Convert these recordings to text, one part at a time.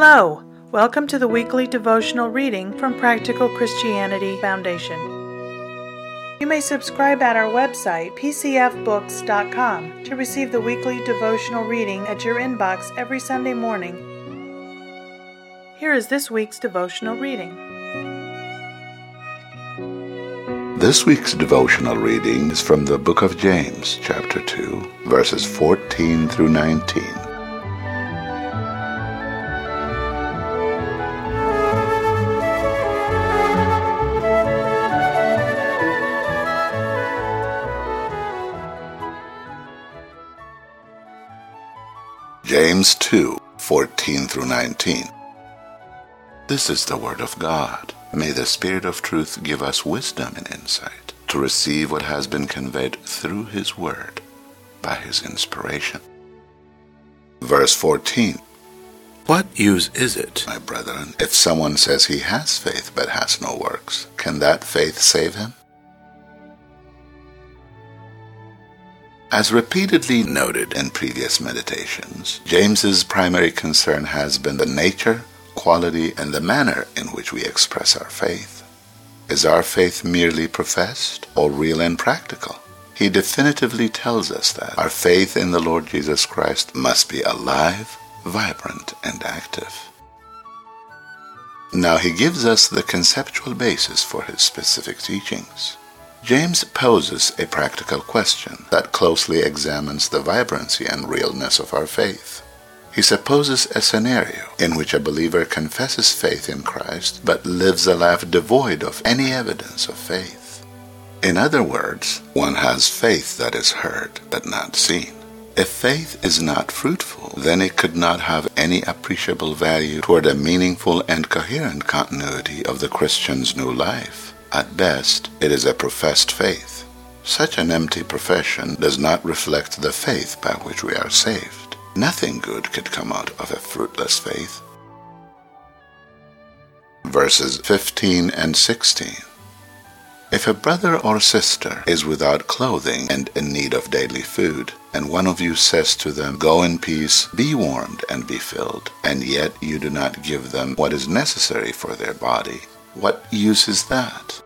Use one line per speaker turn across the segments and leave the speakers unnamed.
Hello! Welcome to the weekly devotional reading from Practical Christianity Foundation. You may subscribe at our website, pcfbooks.com, to receive the weekly devotional reading at your inbox every Sunday morning. Here is this week's devotional reading.
This week's devotional reading is from the book of James, chapter 2, verses 14 through 19. James 2, 14 through 19. This is the word of God. May the Spirit of truth give us wisdom and insight to receive what has been conveyed through His word by His inspiration. Verse 14. What use is it, my brethren, if someone says he has faith but has no works? Can that faith save him? As repeatedly noted in previous meditations, James's primary concern has been the nature, quality, and the manner in which we express our faith. Is our faith merely professed or real and practical? He definitively tells us that our faith in the Lord Jesus Christ must be alive, vibrant, and active. Now he gives us the conceptual basis for his specific teachings. James poses a practical question that closely examines the vibrancy and realness of our faith. He supposes a scenario in which a believer confesses faith in Christ but lives a life devoid of any evidence of faith. In other words, one has faith that is heard but not seen. If faith is not fruitful, then it could not have any appreciable value toward a meaningful and coherent continuity of the Christian's new life. At best, it is a professed faith. Such an empty profession does not reflect the faith by which we are saved. Nothing good could come out of a fruitless faith. Verses 15 and 16. If a brother or sister is without clothing and in need of daily food, and one of you says to them, "Go in peace, be warmed and be filled," and yet you do not give them what is necessary for their body, what use is that?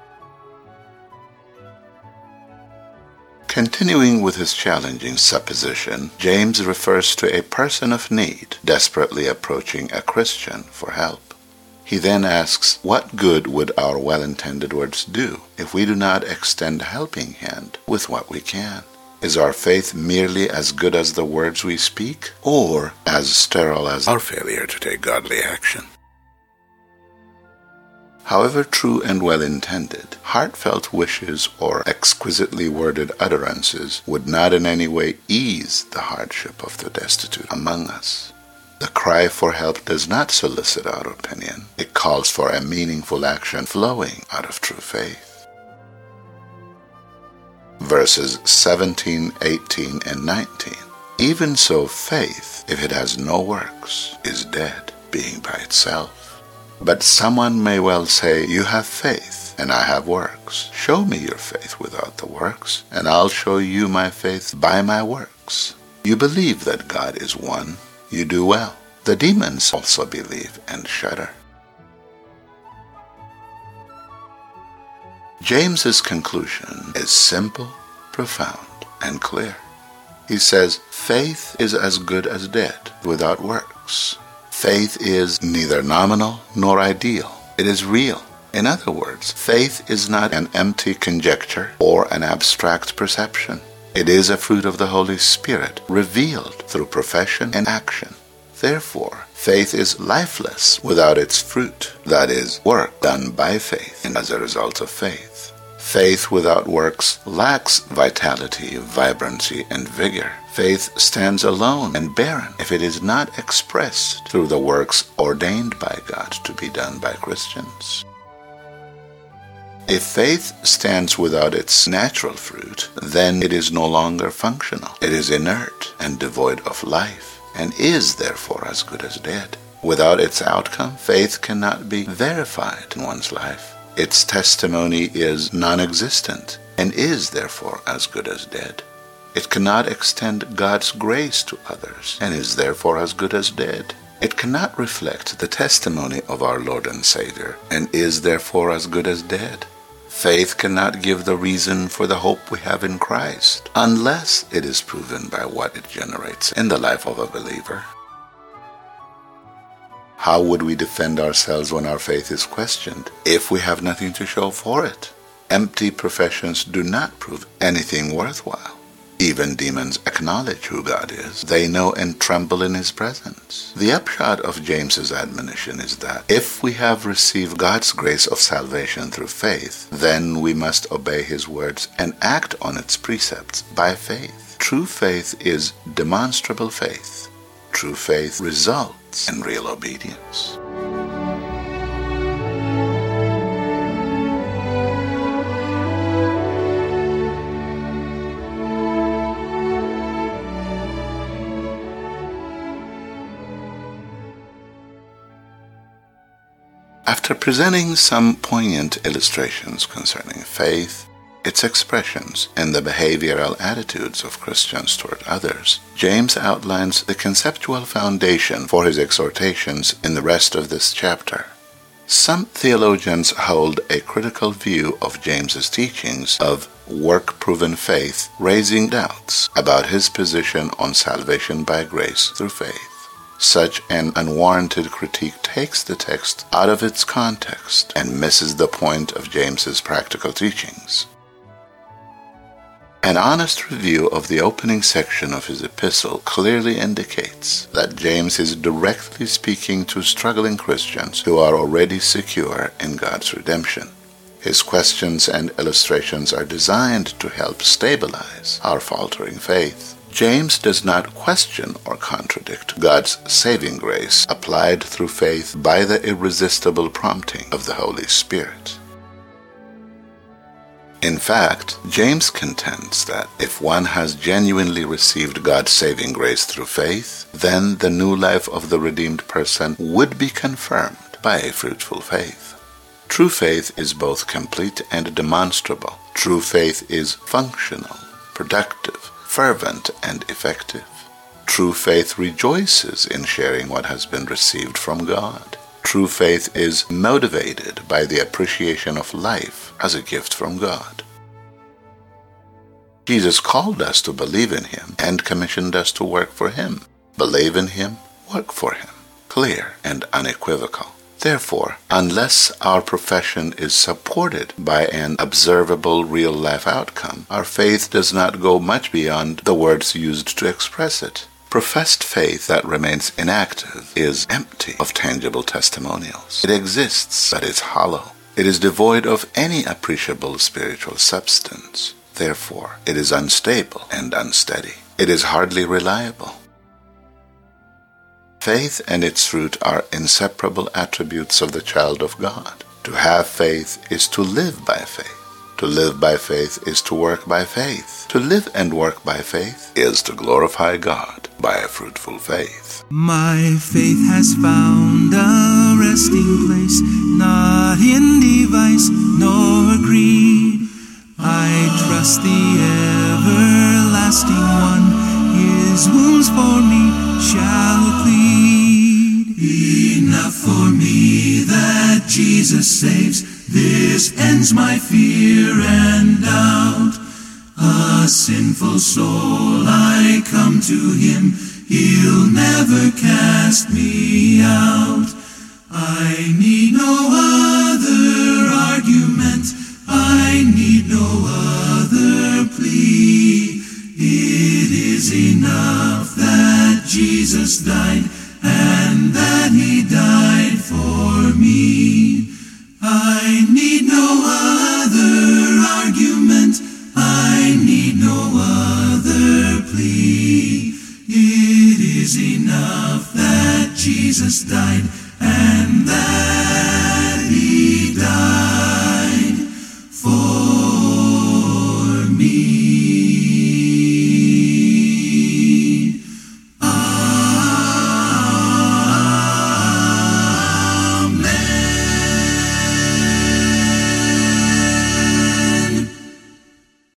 Continuing with his challenging supposition, James refers to a person of need desperately approaching a Christian for help. He then asks, what good would our well-intended words do if we do not extend a helping hand with what we can? Is our faith merely as good as the words we speak, or as sterile as our failure to take godly action? However true and well-intended, heartfelt wishes or exquisitely worded utterances would not in any way ease the hardship of the destitute among us. The cry for help does not solicit our opinion. It calls for a meaningful action flowing out of true faith. Verses 17, 18, and 19. Even so, faith, if it has no works, is dead, being by itself. But someone may well say, "You have faith, and I have works. Show me your faith without the works, and I'll show you my faith by my works." You believe that God is one. You do well. The demons also believe and shudder. James's conclusion is simple, profound, and clear. He says, faith is as good as dead without works. Faith is neither nominal nor ideal. It is real. In other words, faith is not an empty conjecture or an abstract perception. It is a fruit of the Holy Spirit, revealed through profession and action. Therefore, faith is lifeless without its fruit, that is, work done by faith and as a result of faith. Faith without works lacks vitality, vibrancy, and vigor. Faith stands alone and barren if it is not expressed through the works ordained by God to be done by Christians. If faith stands without its natural fruit, then it is no longer functional. It is inert and devoid of life, and is therefore as good as dead. Without its outcome, faith cannot be verified in one's life. Its testimony is non-existent and is therefore as good as dead. It cannot extend God's grace to others and is therefore as good as dead. It cannot reflect the testimony of our Lord and Savior, and is therefore as good as dead. Faith cannot give the reason for the hope we have in Christ, unless it is proven by what it generates in the life of a believer. How would we defend ourselves when our faith is questioned if we have nothing to show for it? Empty professions do not prove anything worthwhile. Even demons acknowledge who God is. They know and tremble in His presence. The upshot of James's admonition is that if we have received God's grace of salvation through faith, then we must obey His words and act on its precepts by faith. True faith is demonstrable faith. True faith results in real obedience. After presenting some poignant illustrations concerning faith, its expressions, and the behavioral attitudes of Christians toward others, James outlines the conceptual foundation for his exhortations in the rest of this chapter. Some theologians hold a critical view of James's teachings of work-proven faith, raising doubts about his position on salvation by grace through faith. Such an unwarranted critique takes the text out of its context and misses the point of James's practical teachings. An honest review of the opening section of his epistle clearly indicates that James is directly speaking to struggling Christians who are already secure in God's redemption. His questions and illustrations are designed to help stabilize our faltering faith. James does not question or contradict God's saving grace applied through faith by the irresistible prompting of the Holy Spirit. In fact, James contends that if one has genuinely received God's saving grace through faith, then the new life of the redeemed person would be confirmed by a fruitful faith. True faith is both complete and demonstrable. True faith is functional, productive, fervent, and effective. True faith rejoices in sharing what has been received from God. True faith is motivated by the appreciation of life as a gift from God. Jesus called us to believe in Him and commissioned us to work for Him. Believe in Him, work for Him. Clear and unequivocal. Therefore, unless our profession is supported by an observable real-life outcome, our faith does not go much beyond the words used to express it. Professed faith that remains inactive is empty of tangible testimonials. It exists, but is hollow. It is devoid of any appreciable spiritual substance. Therefore, it is unstable and unsteady. It is hardly reliable. Faith and its fruit are inseparable attributes of the child of God. To have faith is to live by faith. To live by faith is to work by faith. To live and work by faith is to glorify God by a fruitful faith.
My faith has found a resting place, not in device nor creed. I trust the everlasting one, His wounds for me shall plead. Enough for me that Jesus saves, this ends my fear and doubt. A sinful soul, I come to Him, He'll never cast me out. I need no other argument, I need no other plea. It is enough that Jesus died, and that He died for me. I need no other argument, I need no other plea. It is enough that Jesus died,